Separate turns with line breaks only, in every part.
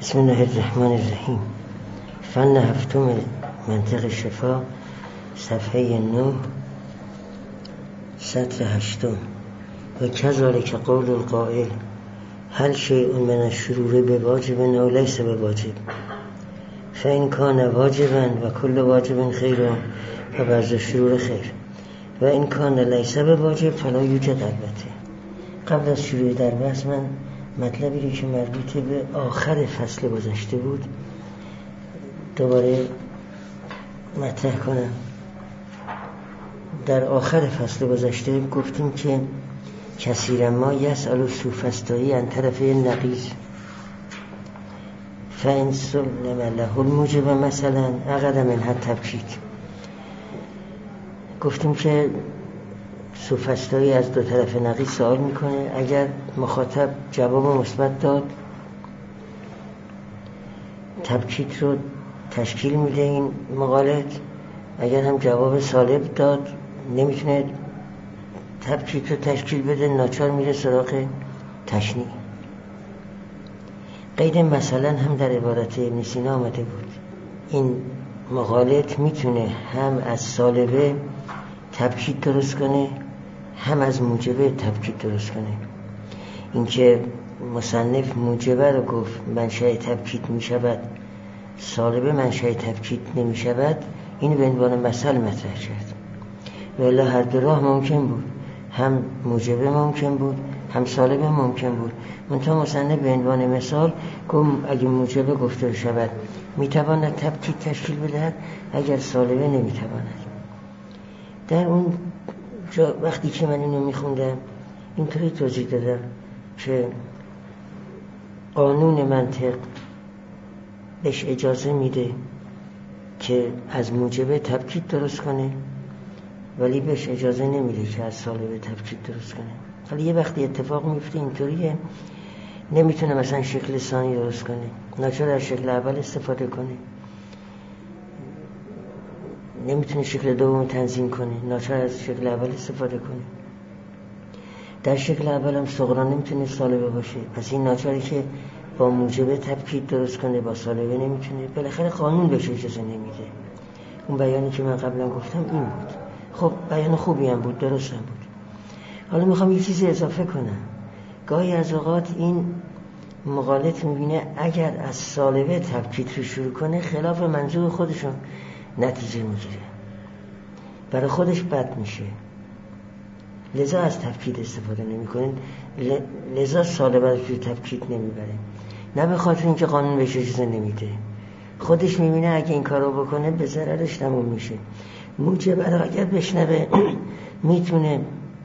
بسم الله الرحمن الرحیم. فن هفتم منطق شفا، صفحه 9، سطر 8. و کذالک قول القائل هل شیء من الشرور بواجب او لیس بواجب فان کان واجبا و کل واجب خیر و بعض الشرور خیر و این کان لیس بواجب فلا یوجد. البته قبل از شروع در بحث من مطلبی که مربوط به آخر فصل گذشته بود دوباره مطرح کنم. در آخر فصل گذشته گفتیم که کثیرا ما یسأل سوفسطایی عن طرف نقیض فإن سلم له الموجب مثلا عقد منها تبکیت. گفتیم که سوفسطایی از دو طرف نقیض سوال میکنه، اگر مخاطب جواب مثبت داد تبکیت رو تشکیل میده این مقالط، اگر هم جواب سالب داد نمیتونه تبکیت رو تشکیل بده، ناچار میره سراغ تشنیع. قید مثلا هم در عبارت ابن سینا آمده بود. این مقالط میتونه هم از سالبه تبکیت درست کنه هم از موجبه تبکیت درست کنه. اینکه مصنف موجبه رو گفت منشأ تبکیت میشود، سالبه منشأ تبکیت نمیشود، این به عنوان مثل مطرح کرد. ولی هر دو راه ممکن بود، هم موجبه ممکن بود هم سالبه ممکن بود. منتها مصنف به عنوان مثال گفت اگه موجبه گفته شود میتواند تبکیت تشکیل بدهد، اگر سالبه نمیتواند. در اون جا وقتی که من اینو میخوندم اینطوری توضیح دادم که قانون منطق بهش اجازه میده که از موجبه تبکیت درست کنه، ولی بهش اجازه نمیده که از سالبه تبکیت درست کنه. ولی یه وقتی اتفاق میفته اینطوریه، نمیتونه مثلا شکل ثانی درست کنه، ناچار از شکل اول استفاده کنه، نمیتونه شکل دوم تنظیم کنه، ناچار از شکل اول استفاده کنه. در شکل اول هم صغرا نمیتونه سالبه باشه، پس این ناچاری که با موجبه تبکیت درست کنه، با سالبه نمیتونه. بالاخره قانون بهش اجازه نمیده. اون بیانی که من قبلا گفتم این بود. خب بیان خوبی هم بود، درست هم بود. حالا میخوام یه چیزی اضافه کنم. گاهی از اوقات این مقالط میبینه اگر از سالبه تبکیت رو شروع کنه خلاف منظور خودشون نتیجه میگیره، برای خودش بد میشه، لذا از تبکیت استفاده نمیکنه، لذا سالبه رو توی تبکیت نمیبره. نه به خاطر اینکه قانون بهش اجازه نمیده، خودش میبینه اگه این کارو بکنه به ضررش تموم میشه. موجبه رو اگر بشنوه میتونه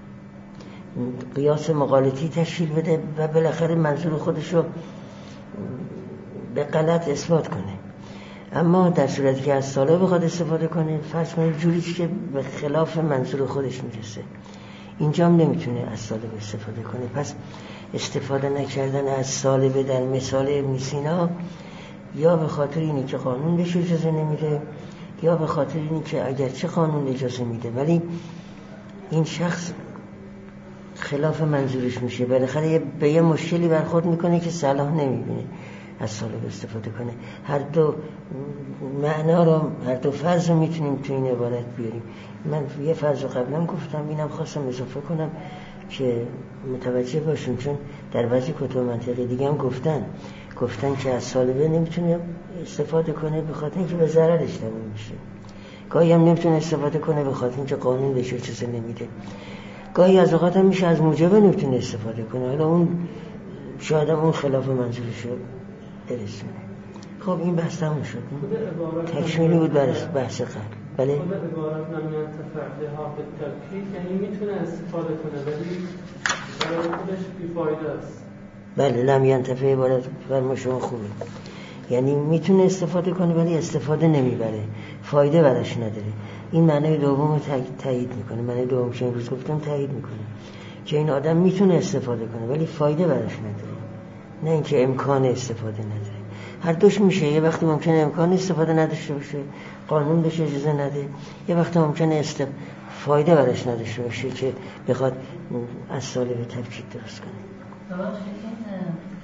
قیاس مقالطی تشکیل بده و بالاخره منظور خودش رو به غلط اثبات کنه. اما در صورتی که از سالبه بخواد استفاده کنه، فرض کنید جوری که به خلاف منظور خودش میرسه، اینجا هم نمیتونه از سالبه استفاده کنه. پس استفاده نکردن از سالبه در مثال ابن سینا یا به خاطر اینه که قانون بهش اجازه نمیده، یا به خاطر اینه که اگرچه قانون اجازه میده ولی این شخص خلاف منظورش میشه، بالاخره به یه مشکلی برخورد میکنه که صلاح نمیبینه از سالبه استفاده کنه. هر دو معنا رو، هر دو فرض رو میتونیم تو این عبارت بیاریم. من یه فرض رو قبلا گفتم، اینم خواستم اضافه کنم که متوجه باشون، چون در بعضی کتب منطقی دیگه هم گفتن که از سالبه نمیتونه استفاده کنه به خاطر اینکه به ضررش تموم میشه. گاهی هم نمیتونه استفاده کنه به خاطر اینکه قانون بهش اجازه نمیده. گاهی از اوقات هم میشه از موجبه نمیتونه استفاده کنه، حالا اون شاید هم اون خلاف منظورش رو برسونه. خب این بحث تموم شد، تکمیلی بود برای بحث قبل. بله
خود عبارت نمی‌انتفع لها بالتبکیت، یعنی میتونه استفاده کنه ولی برای خودش بی‌فایده است.
بله، لمیانتفع عبارت فرما شما خوبه، یعنی میتونه استفاده کنه ولی استفاده نمیبره، فایده براش نداره. این معنی دوم رو تایید میکنه. معنی دوم که امروز گفتم تایید میکنه که این آدم میتونه استفاده کنه ولی فایده براش نداره، نه اینکه امکان استفاده نداره. هر دوش میشه. یه وقتی ممکنه امکان استفاده نداشته باشه، قانون بهش اجازه نده، یه وقتی ممکنه فایده براش نداشته باشه که بخواد از سالبه تبکیت درست کنه.
این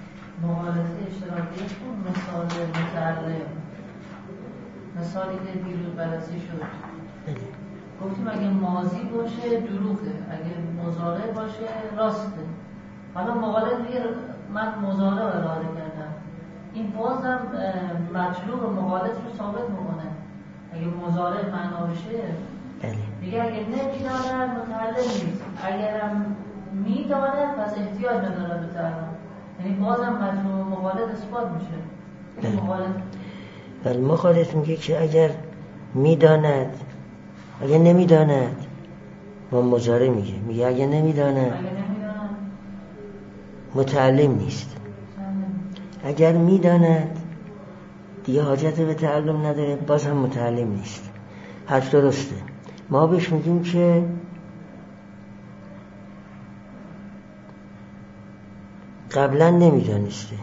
مقالطه اشتراکی اون مثال متعلم، مثالی که دیروز بررسی شد گفتیم اگه ماضی باشه دروغه، اگه مضارع باشه راسته. حالا مقالط میگه من مضارع اراده کردم، این بازم مطلوب مقالط رو ثابت میکنه. اگه مضارع معنا بشه میگه اگه نمیداند متعلم نیست، اگرم میداند پس احتیاج نداره به تعلم. یعنی بازم مطلوب مقالط اثبات میشه.
ولی مقالط میگه که اگر میداند، اگر نمیداند، و مضارع میگه اگر نمیداند متعلم نیست. اگر میداند دیگه حاجت به تعلم نداره، باز هم متعلم نیست. حرف درسته. ما بهش میگیم که قبلا نمیدانسته،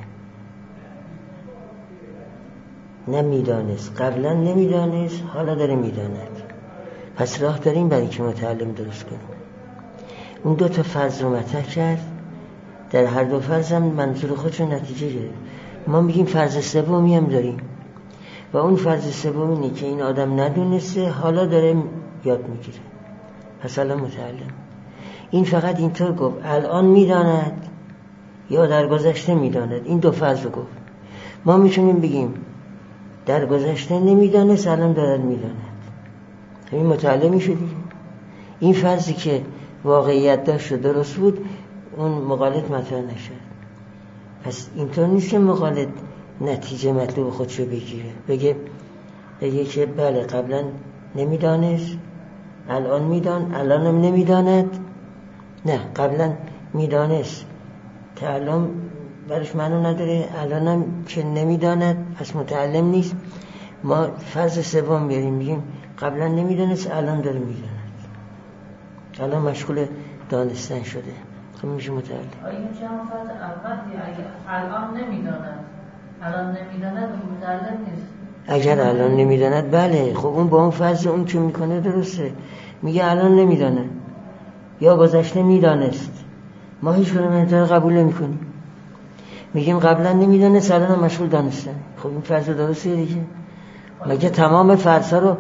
نمیدانست، قبلا نمیدانست، حالا داره میداند. پس راه داریم برای که متعلم درست کنیم. اون دو تا فرض رو مطرح کرد، در هر دو فرض هم منظور خودش نتیجه گرفت. ما میگیم فرض سومی هم داریم و اون فرض سوم اینه که این آدم ندونسته، حالا داره یاد میگیره، پس الان متعلم. این فقط اینطور گفت الان میداند یا در گذشته میداند، این دو فرض رو گفت. ما میتونیم بگیم در گذشته نمیدانست، الان دارد میداند، همین متعلم میشه دیگه. این فرضی که واقعیت داشت و درست بود، اون مقالط مطرح نشد. پس اینطور نیست که مقالط نتیجه مطلوب خودشو بگیره، بگه که بله قبلا نمیدانست، الان میدان، الانم نمیداند. نه، قبلا میدانست، تعلم برش معنی نداره، الانم که نمیداند پس متعلم نیست. ما فرض سوم بیاریم، میگیم قبلا نمیدانست، الان داره میداند، الان مشغول دانستن شده، خب میشه متعلم.
آیا میشه هم فرض اول اگه الان نمیداند، الان نمیداند متعلم نیست؟
اگر الان نمیداند بله، خب اون با اون فرض اون که میکنه درسته. میگه الان نمیداند یا گذشته میدانست، ما هیچ کنه منطقه قبول نمی کنیم. میگیم قبلا نمیدانست، الان هم مشغول دانستن. خب این فرض درسته دیگه. مگه تمام فرض ها رو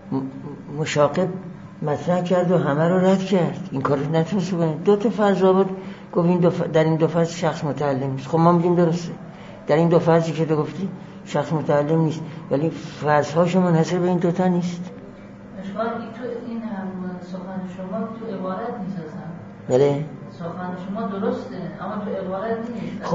مشاقب مطرح کرد و همه رو رد کرد؟ این کار رو نتونست بکنه. دو تا فرض آورد، گفت این در این دو فرض شخص متعلم نیست. خب ما میگیم درسته، در این دو فرضی که تو گفتی شخص متعلم نیست، ولی فرض هاشو منحصر به این دوتا نیست.
اشکال تو این هم سخن شما تو عبارت نیست اصلا.
بله
سخن شما درسته اما تو عبارت نیست.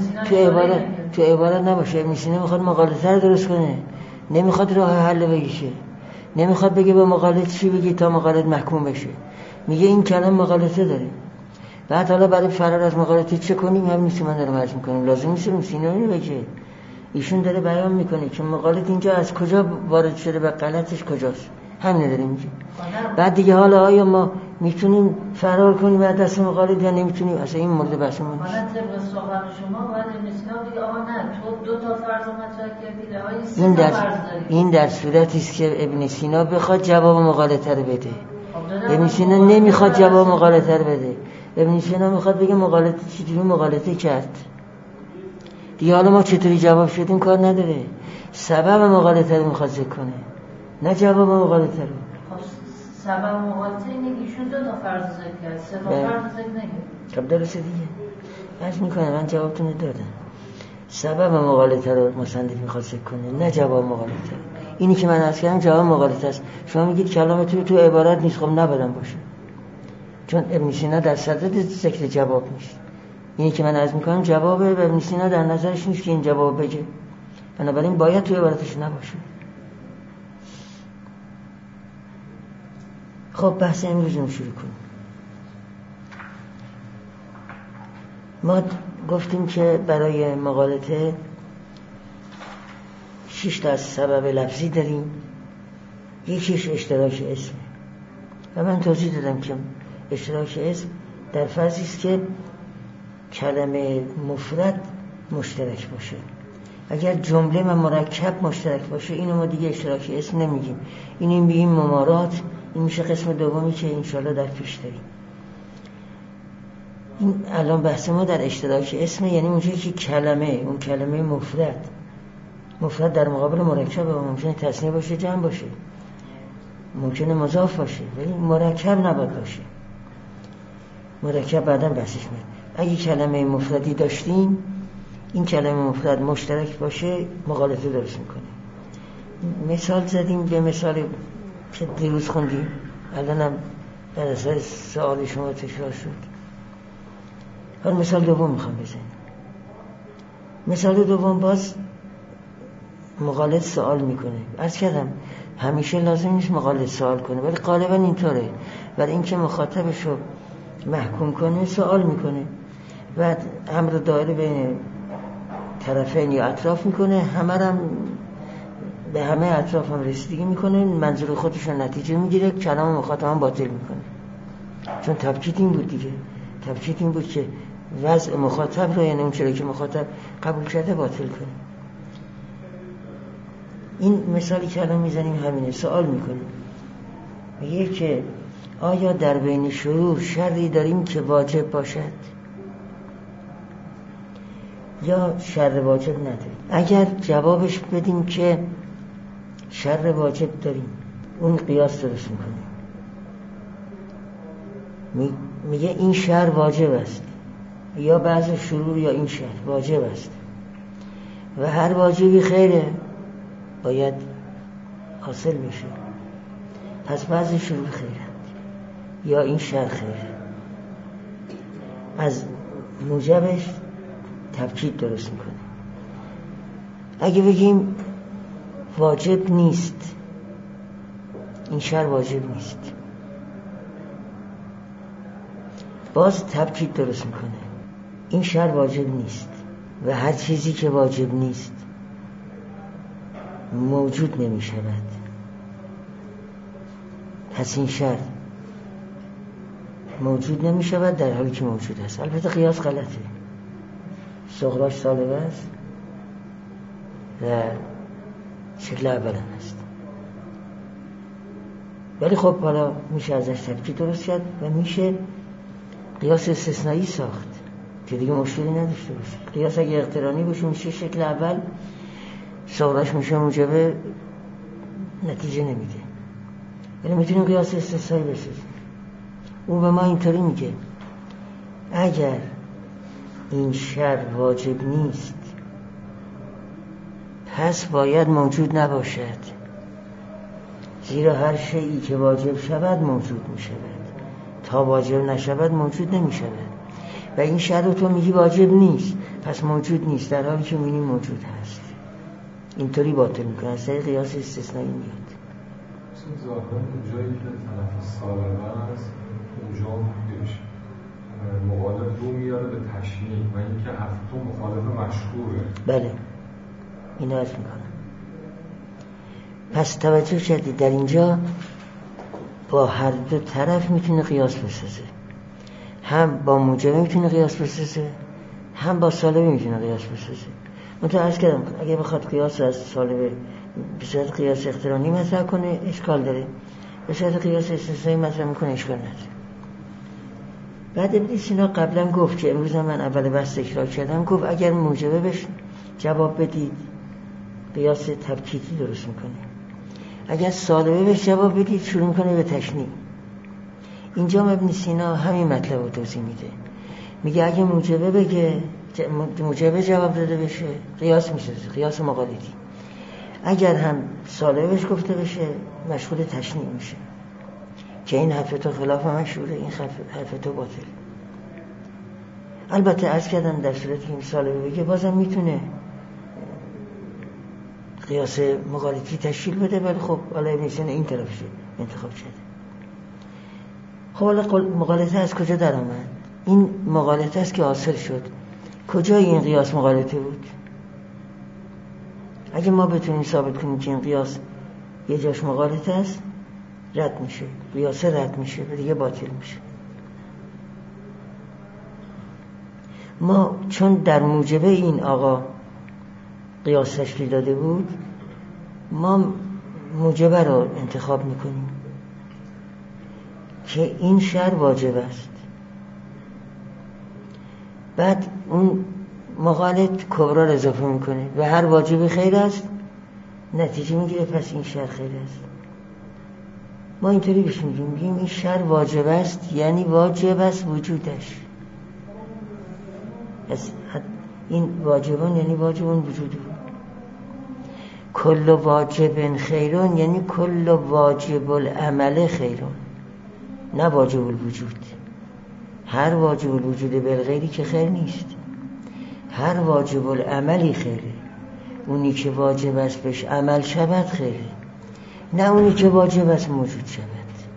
خب تو عبارت نباشه. ابن سینا میخواد مقالطه رو درست کنه، نمیخواد راه حل بگیشه، نمیخواد بگه به مقالط چی بگی تا مقالط محکوم بشه. میگه این کلام مقالطه داره، بعد حالا برای فرار از مقالطه چه کنیم؟ همین نیست من دارم عرض میکنم. لازم نیست ابن سینا اینو بگه، ایشون داره بیان میکنه که مقالط اینجا از کجا وارد شده و غلطش کجاست، همین داره میگه. بعد دیگه حالا آیا ما میتونیم فرار کنیم از دست مقالط یا نمیتونیم؟ اصلا این مورد بحث ما نیست.
حالا طبق سخن شما باید ابن سینا بگه آقا نه تو دو تا فرض مطرح کردی، رهایی سه تا فرض داری.
این در صورتی است که ابن سینا بخواد جواب مقالطه رو بده. ابن سینا نمیخواد جواب مقالطه رو بده. ابن سینا میخواد بگه مقالطه چجوری مقالطه کرد. دیگه حالا ما چطوری جواب شدیم کار نداره، سبب مقالطه رو میخواد ذکر کنه، نه جواب مقالطه رو.
سبب مقالطه اینه ایشون دو تا فرض ذکر کرد، سه تا فرض ذکر نکرد.
خب درسته دیگه. عرض میکنه من جوابتون دادم. سبب مقالطه رو مصنف میخواد ذکر کنه، نه جواب مقالطه. اینی که من عرض کردم جواب مقالطه است. شما میگید کلامتون تو عبارت نیست، خب نباید باشه، چون ابن سینا در صدد ذکر جواب نیست. اینی که من عرض میکنم جواب ابن سینا در نظرش نیست که این جواب بگه، بنابراین باید تو عبارتش نباشه. خب بحث امروز رو شروع کنیم. ما گفتیم که برای مقالطه 6 تا سبب لفظی داریم، یکیش اشتراک اسم و من توضیح دادم که اشتراک اسم در فرضی است که کلمه مفرد مشترک باشه. اگر جمله و مرکب مشترک باشه اینو ما دیگه اشتراک اسم نمیگیم، اینو میگیم ممارات. این میشه قسم دومی که انشالله در پیش داریم. این الان بحث ما در اشتراک اسم، یعنی اونجایی که کلمه، اون کلمه مفرد در مقابل مرکب ممکنه تثنیه باشه، جمع باشه، ممکنه مضاف باشه، ولی مرکب نباید باشه. مرکب بعداً بحثش میاد. اگه کلمه مفردی داشتیم، این کلمه مفرد مشترک باشه مغالطه درست میکنه. مثال زدیم، به مثال که دیروز خوندیم، الانم در اثر سوال شما تکرار شد. حالا مثال دوم میخوام بزنیم. مثال دوم باز مغالط سوال میکنه. عرض کردم همیشه لازم نیست مغالط سوال کنه، ولی غالبا اینطوره. برای اینکه مخاطبش رو محکوم کنه سوال میکنه، بعد امر دایره بین طرفین یا اطراف میکنه، همه هم به همه اطراف هم رسیدگی میکنه، منظور خودش رو نتیجه میگیره، کلام مخاطب هم باطل میکنه. چون تبکیت این بود دیگه، تبکیت این بود که وضع مخاطب رو، یعنی اون چیزی که مخاطب قبول کرده باطل کنه. این مثالی که الان میزنیم همینه. سوال میکنیم، میگه که آیا در بین شرور شری داریم که واجب باشد یا شر واجب نداریم؟ اگر جوابش بدیم که شر واجب داریم، اون قیاس درست میکنیم، میگه این شر واجب است، یا بعض شرور یا این شر واجب است و هر واجبی خیره باید حاصل بشه، پس بعض شرور خیره یا این شر خیره. از موجبش تبکیت درست میکنه. اگه بگیم واجب نیست، این شر واجب نیست، باز تبکیت درست میکنه. این شر واجب نیست و هر چیزی که واجب نیست موجود نمی شود، پس این شر موجود نمی شود در حالی که موجود است. البته قیاس غلطه، صغراش سالبه است و شکل اول هم است، ولی خب حالا میشه ازش تبکیت درست کرد و میشه قیاس استثنایی ساخت که دیگه مشکلی نداشته باشه. قیاس اگه اقترانی باشه میشه شکل اول، صغراش میشه موجبه، نتیجه نمیده، ولی میتونیم قیاس استثنایی بسازیم. او به ما اینطوری میگه اگر این شر واجب نیست پس باید موجود نباشد، زیرا هر شیئی که واجب شود موجود می شود، تا واجب نشود موجود نمی شود. و این شر رو تو میگی واجب نیست، پس موجود نیست، در حالی که میگی موجود هست. اینطوری باطل میکنه، از طریق قیاس استثنایی میاد.
ظاهرا اونجایی که طرف سالمه است اونجا مخالف رو میاره به تشنیع و اینکه حرف تو مخالف مشهوره.
بله اینو عرض میکنم. پس توجه کردید در اینجا با هر دو طرف میتونه قیاس بسازه، هم با موجبه میتونه قیاس بسازه، هم با سالبه میتونه قیاس بسازه. من عرض کردم اگه بخواد قیاس از سالبه به صورت قیاس اقترانی مطرح کنه اشکال داره، به صورت قیاس استثنایی مطرح میکنه اشکال نداره. بعد ابن سینا قبلا گفت که امروز من اول بحث تکرار کردم، گفت اگر موجبه بهش جواب بدید قیاس تبکیتی درست میکنه، اگر سالبه بهش جواب بدید شروع میکنه به تشنیع. اینجا ابن سینا همین مطلب رو توضیح میده، میگه اگه موجبه بگه، موجبه جواب داده بشه قیاس میسازه، قیاس مقالطی. اگر هم سالبه بهش گفته بشه مشغول تشنیع میشه که این حرف تو خلاف مشهوره، این حرف تو باطل. البته عرض کردم در صورتی که این سالبه بگه بازم میتونه قیاس مقالطی تشکیل بده، ولی خب حالا ابن سینا این طرفش انتخاب شده. خب حالا مغالطه از کجا در آمد؟ این مغالطه است که حاصل شد. کجای این قیاس مغالطه بود؟ اگه ما بتونیم ثابت کنیم که این قیاس یه جاش مغالطه است، رد میشه، قیاس رد میشه و دیگه باطل میشه. ما چون در موجبه این آقا قیاس تشکیل داده بود، ما موجبه رو انتخاب میکنیم که این شر واجب است. بعد اون مقالط کبرا رو اضافه میکنه و هر واجب خیر است نتیجه میگیره پس این شر خیر است. ما اینطوری بهش میگیم این شر واجب است یعنی واجب است وجودش. پس این واجبان یعنی واجبان وجوده. کل واجب خیرون یعنی کل واجب العمل خیرون، نه واجب الوجود. هر واجب الوجود بالغیری که خیر نیست، هر واجب العملی خیره. اونی که واجب است بهش عمل شود خیره، نه اونی که واجب است موجود شود.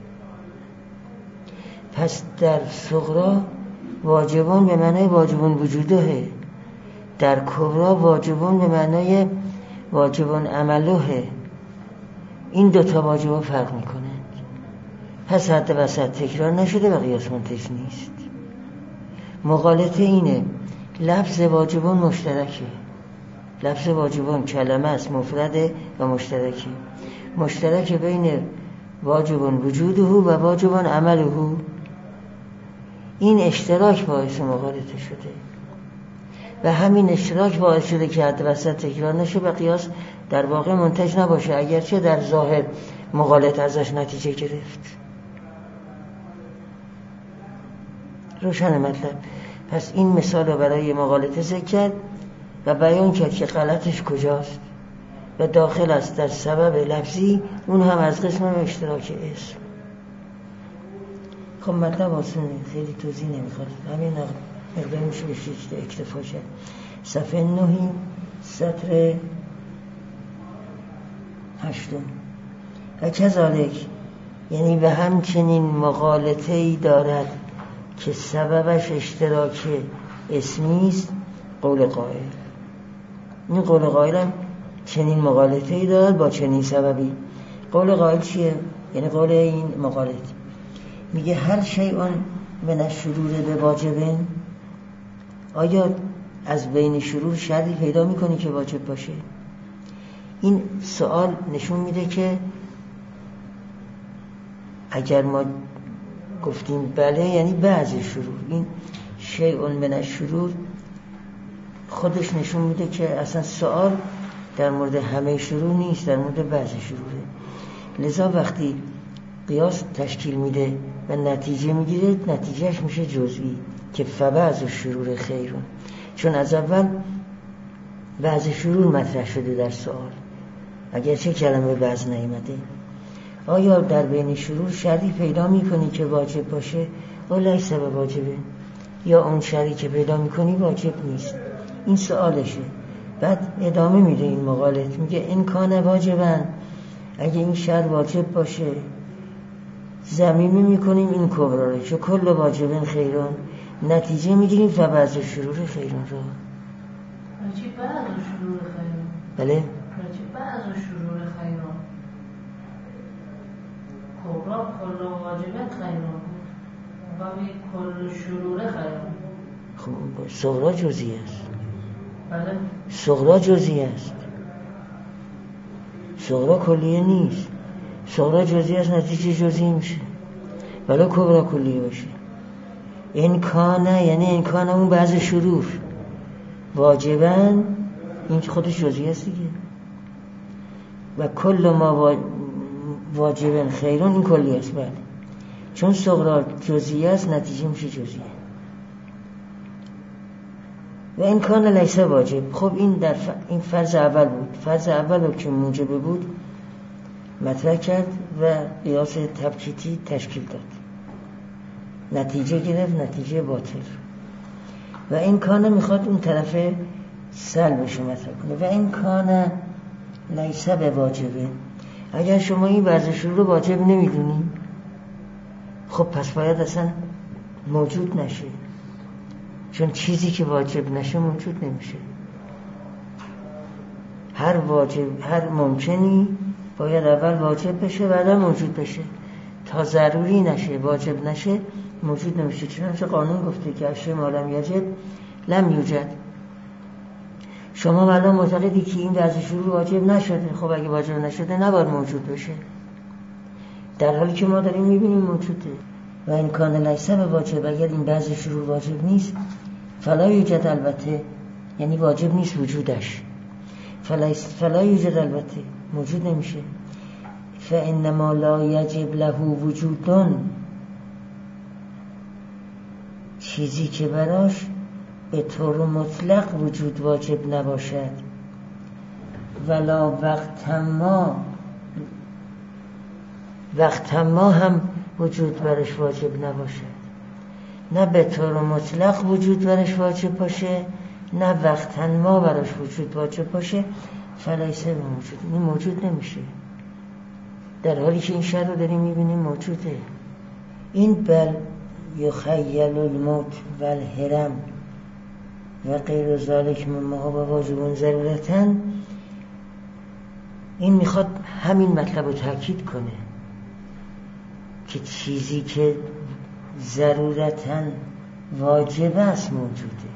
پس در صغرا واجبان به معنای واجبان وجوده، در کبرا واجبان به معنای واجبان عمله. این دوتا واجبان فرق میکنند. پس حد وسط تکرار نشده و قیاس منتج نیست. مغالطه اینه لفظ واجبان مشترکه. لفظ واجبان کلمه است، مفرده و مشترکه. مشترک بین واجبان وجوده و واجبان عمله. این اشتراک باعث مغالطه شده و همین اشتراک باعث شده که حد وسط تکرار نشه و قیاس در واقع منتج نباشه، اگرچه در ظاهر مغالطه ازش نتیجه گرفت. روشن مطلب. پس این مثال رو برای مغالطه ذکر کرد و بیان کرد که غلطش کجاست و داخل است در سبب لفظی، اون هم از قسم اشتراک اسم. خب مطلب آسونه، خیلی توضیح نمیخواد، همین مقدار میشه بشه اکتفا شد. صفحه 9 سطر 8. و کذالک یعنی به همچنین مغالطه‌ای دارد که سببش اشتراک اسمی است قول قائل. این قول قائل هم چنین مغالطه‌ای دارد با چنین سببی. قول قائل چیه؟ یعنی قول این مغالط میگه هر شیء من الشرور به واجبن، آیا از بین شرور شرطی پیدا میکنی که واجب باشه؟ این سوال نشون میده که اگر ما گفتیم بله یعنی بعضی شرور، این شیء من الشرور خودش نشون میده که اصلا سوال در مورد همه شرور نیست، در مورد بعضی شروره. لذا وقتی قیاس تشکیل میده و نتیجه میگیره، نتیجهش میشه جزئی که فبعض شرور خیرون، چون از اول بعض شرور مطرح شده در سوال اگرچه کلمه بعض نیامده. آیا در بین شرور شرطی پیدا میکنی که واجب باشه؟ لیس به واجبه، یا اون شرطی که پیدا میکنی واجب نیست؟ این سوالشه. بعد ادامه میده این مقالط، میگه این کان واجبن، اگه این شرط واجب باشه ضمیمی میکنیم این کبرا رو، چون کل واجبن خیرون، نتیجه میگیریم و بعض شرور خیرون رو.
چی بعض شرور خیرون؟
بله؟
چی بعض شرور خیرون؟ کبرا کل واجبن خیرون و کل شرور خیرون.
خب صغرا جزئی است.
بله؟
صغرا جزئی است، صغرا کلیه نیست. صغرا جزئی است، نتیجه جزئی میشه، ولی کبرا کلیه باشه. این کانه یعنی این کانه اون بعض شرور واجبن، این خودش جزئی است دیگه. و کل ما واجبن خیرون این کلیه است. بله، چون صغرا جزئی است نتیجه میشه جزئیه. و این کان لیس واجب. خب این در این فرض اول بود. فرض اول رو که موجب بود مطرح کرد و قیاس تبکیتی تشکیل داد، نتیجه گرفت، نتیجه باطل. و این کان میخواد اون طرف سلبش مطرح کنه. و این کان لیس به واجبه، اگر شما این بعض شروع رو واجب نمیدونی، خب پس باید اصلا موجود نشه، چون چیزی که واجب نشه موجود نمیشه. هر واجب، هر ممکنی باید اول واجب بشه بعد موجود بشه، تا ضروری نشه واجب نشه موجود نمیشه. چنانچه قانون گفته که اشیاء ما لم یجب لم یوجد. شما الان معتقدی که این بعضی شروع واجب نشده، خب اگه واجب نشده نباید موجود بشه، در حالی که ما داریم میبینیم موجوده. و این کان لیس به واجب، اگر این بعضی شروع واجب نیست فلا یوجد البته یعنی واجب نیست وجودش، فلا یوجد البته موجود نمیشه. فانما لا یجب له وجودن، چیزی که براش به طور مطلق وجود واجب نباشد، ولا وقت ما هم وجود برش واجب نباشد، نه به طور مطلق وجود برش واجب باشه، نه وقت ما براش وجود واجب باشه، فلیس موجود، این موجود نمیشه. در حالی که این شر رو داریم میبینیم موجوده. این بل یخیل الموت و الهرم و غیر ذالک مما هو واجب ضرورتاً، این میخواد همین مطلب رو تاکید کنه که چیزی که ضرورتاً واجب است موجوده،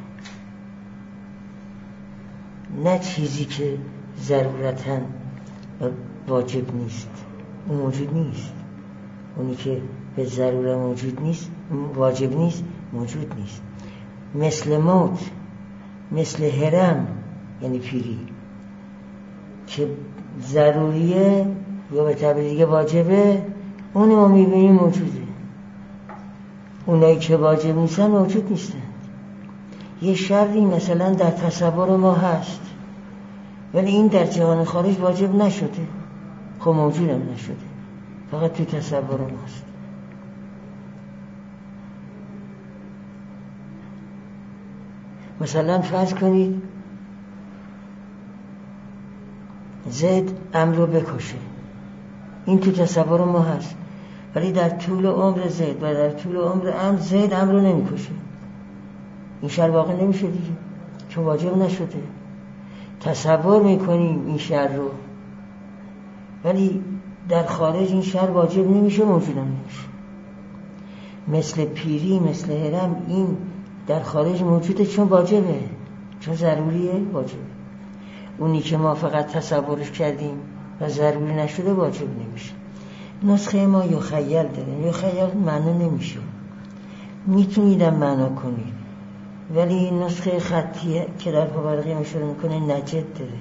نه چیزی که ضرورتاً واجب نیست، اون موجود نیست. اونی که به ضروره موجود نیست، واجب نیست، موجود نیست. مثل موت، مثل هرم یعنی پیری که ضروریه یا به تعبیر دیگه واجبه، اونی ما میبینیم موجوده. اونایی که واجب نیستن موجود نیستن. یه شری مثلا در تصور ما هست ولی این در جهان خارج واجب نشده، خب موجود هم نشده، فقط تو تصور ماست. مثلا فرض کنید زید عمرو رو بکشه، این تو تصور ما هست، ولی در طول عمر زید و در طول عمر عمرو زید عمرو رو نمیکشه، این شر واقع نمیشه دیگه، چون واجب نشده. تصور میکنیم این شر رو، ولی در خارج این شر واجب نمیشه، موجود هم نمیشه. مثل پیری، مثل هرم، این در خارج موجوده چون واجبه، چون ضروریه، واجبه. اونی که ما فقط تصورش کردیم و ضروری نشده واجب نمیشه. نسخه ما یخیل داره، یخیل معنا نمیشه، میتونیدم معنا کنید، ولی این نسخه خطی که در پاورقی مشاهده میکنه نجد داره،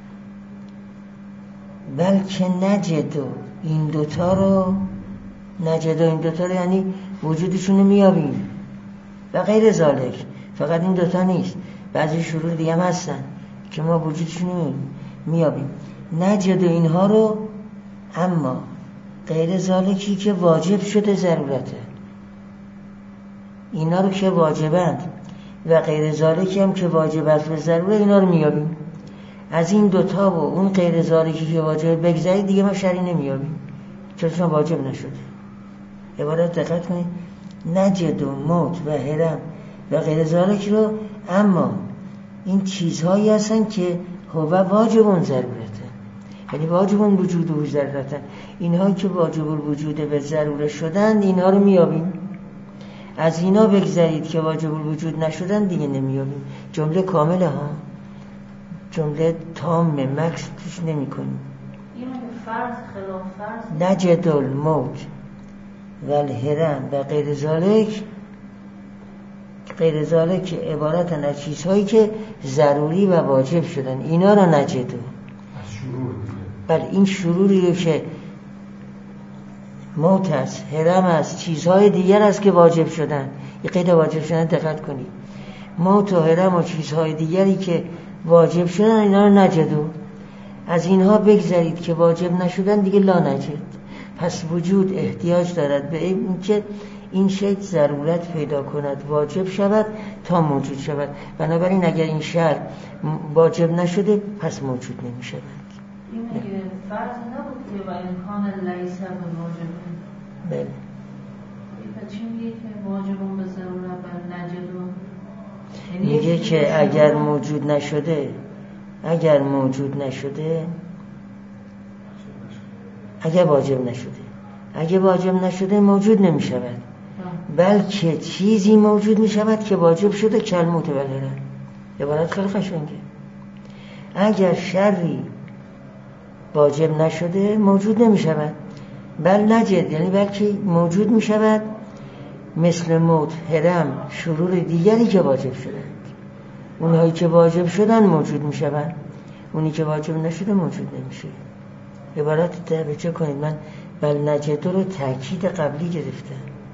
بلکه نجد و این دوتا رو یعنی وجودشون رو میابیم و غیر ذالک. فقط این دوتا نیست، بعضی شروع دیگه هم هستن که ما وجودشون رو میابیم. نجد و اینها رو، اما غیر ذالکی که واجب شده ضرورته، اینا رو که واجبند و غیر ذالکی هم که واجب است و ضروره، اینا رو میابیم. از این دوتا و اون غیر ذالکی که واجب بگذارید دیگه ما شری نمیابیم، چون واجب نشده. عبارت دقت کنید، نجد و موت و هرم و غیر ذالک رو، اما این چیزهایی هستن که هو واجبون ضرورته، یعنی واجبون وجود و ضرورتن. اینهایی که واجب الوجود و ضروره شدن اینها رو میابیم. از اینا بگذارید که واجب الوجود نشدن دیگه نمیابیم. جمله کامله ها، جمله تامه، مکس توش نمی کنیم.
این فرض خلاف فرض
نجد الموت و الهرم و غیر ذالک عبارتن از چیزهایی که ضروری و واجب شدن، اینا رو نجدو.
از شرور دیگه.
بله، این شروری رو که موت است، هرم است، چیزهای دیگر است که واجب شدن. یه قید واجب شدن دقت کنید، موت و هرم و چیزهای دیگری که واجب شدن اینا رو نجدو. از اینها بگذارید که واجب نشدن دیگه لا نجد. پس وجود احتیاج دارد به اینکه این شکل ضرورت پیدا کند، واجب شود تا موجود شود. بنابراین اگر این شرط واجب نشده پس موجود نمی شود.
این میگه فرض نبود که و امکان لیس به واجب.
بله.
این چی میگه که واجبون به ضرورت و نجدون؟
میگه که اگر موجود نشده، اگر واجب نشده موجود نمی شود، بلکه چیزی موجود می شود که واجب شده، کلموت بلره. عبارت خیلی قشنگه. اگر شری واجب نشده موجود نمی شود، بل نجد یعنی بلکه موجود می شود، مثل موت، هرم، شرور دیگری که واجب شده. اونهایی که واجب شدن موجود میشوند، اونی که واجب نشده موجود نمیشه. عبارت توجه کنید، من بل نجد رو تأکید قبلی گرفتم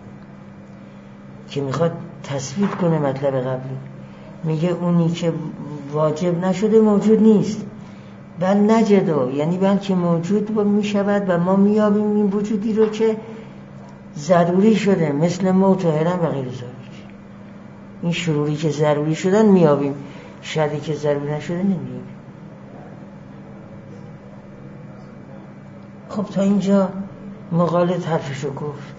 که میخواد تثبیت کنه مطلب قبلی. میگه اونی که واجب نشده موجود نیست. بل نجدو یعنی بلکه موجود میشود و ما میابیم این وجودی رو که ضروری شده، مثل موت و هرم و غیر ذالک. این شروری که ضروری شدن میابیم، شری که ضروری نشده نمیابیم. خب تا اینجا مقالط حرفشو گفت.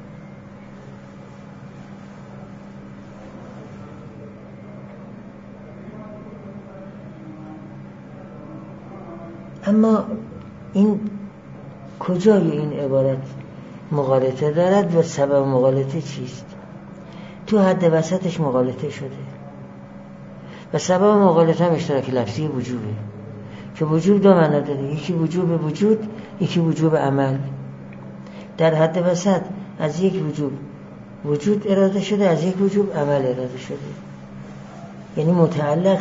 اما این کجای این عبارت مغالطه دارد و سبب مغالطه چیست؟ تو حد وسطش مغالطه شده و سبب مغالطه هم اشتراک لفظی وجوبه که وجوب دو معنا داره، یکی وجوب وجود، یکی وجوب عمل. در حد وسط از یک وجود اراده شده، از یک وجوب عمل اراده شده. یعنی متعلق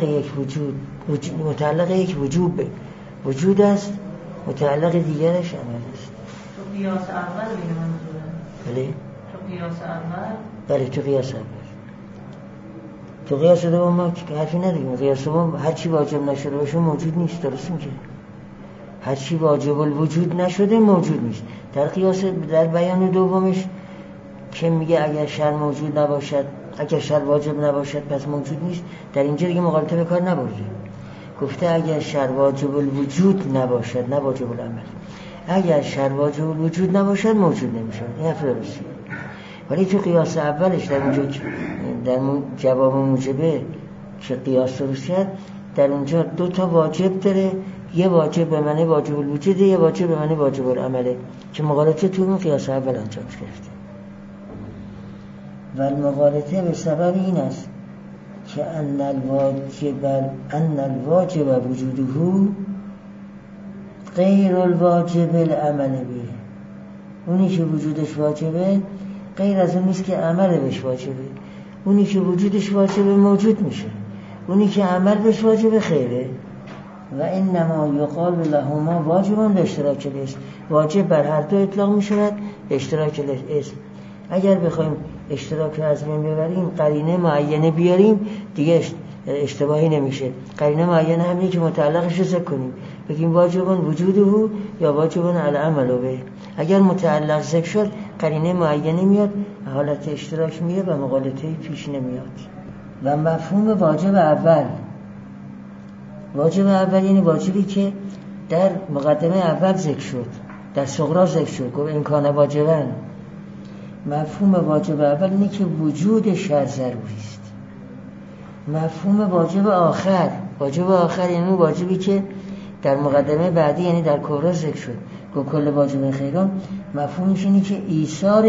یک وجود است، متعلق دیگرش عمل است.
تو قیاس اول بینه منظوره؟
بله.
تو قیاس اول؟
بله تو قیاس اول. تو قیاس دوم ما حرفی نداریم. قیاس دوم هر چی واجب نشده باشه موجود نیست، درست میگه. هر چی واجب الوجود نشده موجود نیست. در قیاس در بیان دومش که میگه اگر شر موجود نباشد، اگر شر واجب نباشد پس موجود نیست، در اینجا دیگه مغالطه به کار نبرده. گفته اگر شر واجب الوجود نباشد، نه واجب العمل، اگر شر واجب الوجود نباشد موجود نمیشه. این حرف درسته. ولی تو قیاس اولش در اونجا در جواب موجبه که قیاس درست کرد، در اونجا دو تا واجب داره، یه واجب به معنی واجب الوجوده، یه واجب به معنی واجب العمله که مغالطه تو اون قیاس اول انجام گرفته. و المغالطه به سبب این است که ان الواجب وجوده غیر الواجب العمل به. اونی که وجودش واجبه غیر از اون نیست که عمل بهش واجبه. اونی که وجودش واجبه موجود میشه، اونی که عمل بهش واجبه خیره. و انما یقال لهما واجبان به اشتراک الاسم. واجب بر هر دو اطلاق میشود به اشتراک الاسم. اگر بخوایم اشتراک رو از بین ببریم، قرینه معینه بیاریم، دیگه اشتباهی نمیشه. قرینه معینه همینه که متعلقش رو ذکر کنیم، بگیم واجبان وجوده یا واجبان العمل به. اگر متعلق ذکر شد قرینه معینه میاد، حالت اشتراک میره و مغالطه پیش نمیاد. و مفهوم واجب اول یعنی واجبی که در مقدمه اول ذکر شد، در صغرا ذکر شد، گفت امکان واجبن. مفهوم واجب اول اینه که وجود شر ضروری است. مفهوم واجب آخر یعنی واجبی که در مقدمه بعدی یعنی در کبرا ذکر شد، گفت کل واجب خیران. مفهومش اینه که ایثار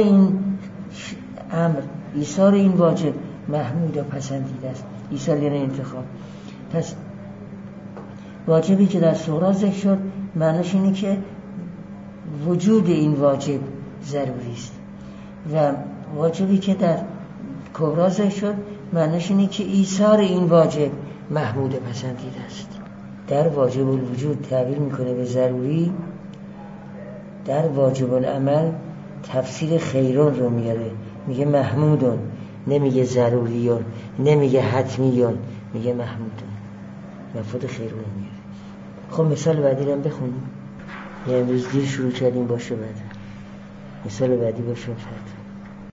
این واجب محمود و پسندیده است. ایثار یعنی انتخاب. پس واجبی که در صغرا ذکر شد معنیش اینه که وجود این واجب ضروری است و واجبی که در کبرا ذکر شد معنیش اینه که ایثار این واجب محمود پسندیده است. در واجب الوجود تعبیر میکنه به ضروری، در واجب العمل تفسیر خیرون رو میاره، میگه محمودون، نمیگه ضروریون، نمیگه حتمیون، میگه محمودون، مفهوم خیرون میاره. خب مثال بعدی رو هم بخونیم. یه امروز دیر شروع کردیم، باشه بعد مثال بعدی باشه.